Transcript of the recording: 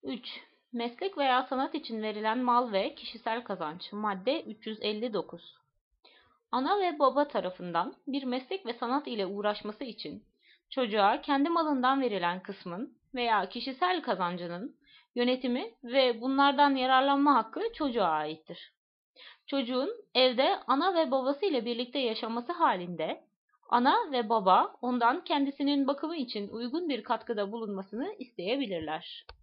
3. Meslek veya sanat için verilen mal ve kişisel kazanç. Madde 359. Ana ve baba tarafından bir meslek ve sanat ile uğraşması için çocuğa kendi malından verilen kısmın veya kişisel kazancının yönetimi ve bunlardan yararlanma hakkı çocuğa aittir. Çocuğun evde ana ve babası ile birlikte yaşaması halinde ana ve baba ondan kendisinin bakımı için uygun bir katkıda bulunmasını isteyebilirler.